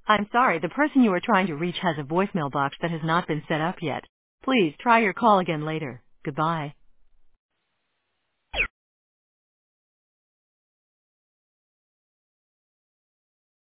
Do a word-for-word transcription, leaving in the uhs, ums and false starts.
I'm sorry, the person you are trying to reach has a voicemail box that has not been set up yet. Please try your call again later. Goodbye.